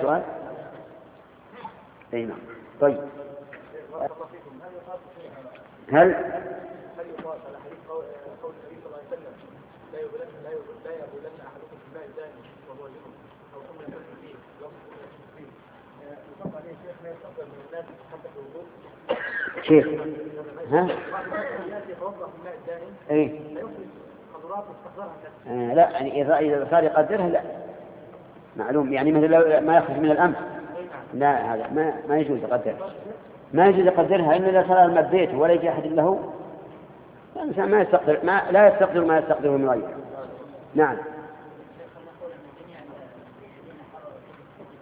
سؤال؟ أي نعم. طيب هل يقال على حديث قول النبي صلى الله عليه وسلم لا يبولن احدكم في الماء الدائم وهو جنب او ثم يغتسل فيه يطلق عليه الشيخ لا يستقبل من الناس حتى في الوضوء شيخ بعد الناس يتوضا في الماء الدائم فيخرج خضرات يستحضرها لا يعني إذا صار يقدرها لا معلوم، يعني مثل لو ما يخرج من الأمس لا هذا ما يجوز يقدرها، ما يجوز يقدرها إلا إذا صار الماء بيته ولا يجي أحد له، الإنسان لا يستقدر ما يستقدر من غيره. نعم.